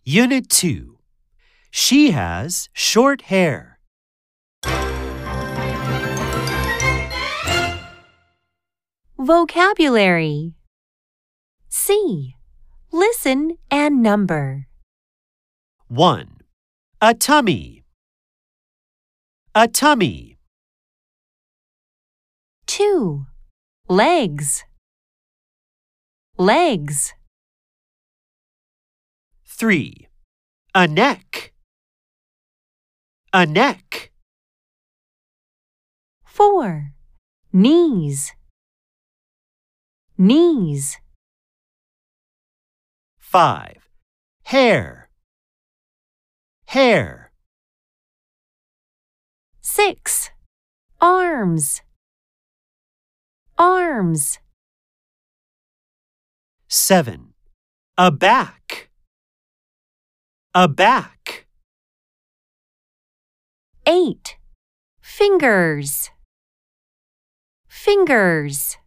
Unit 2. She has short hair. Vocabulary. C. Listen and number. 1. A tummy. A tummy. 2. Legs. Legs. 3. A neck. A neck. 4. Knees. Knees. 5. Hair. Hair. 6. Arms. Arms. 7. A back. A back. 8. Fingers. Fingers.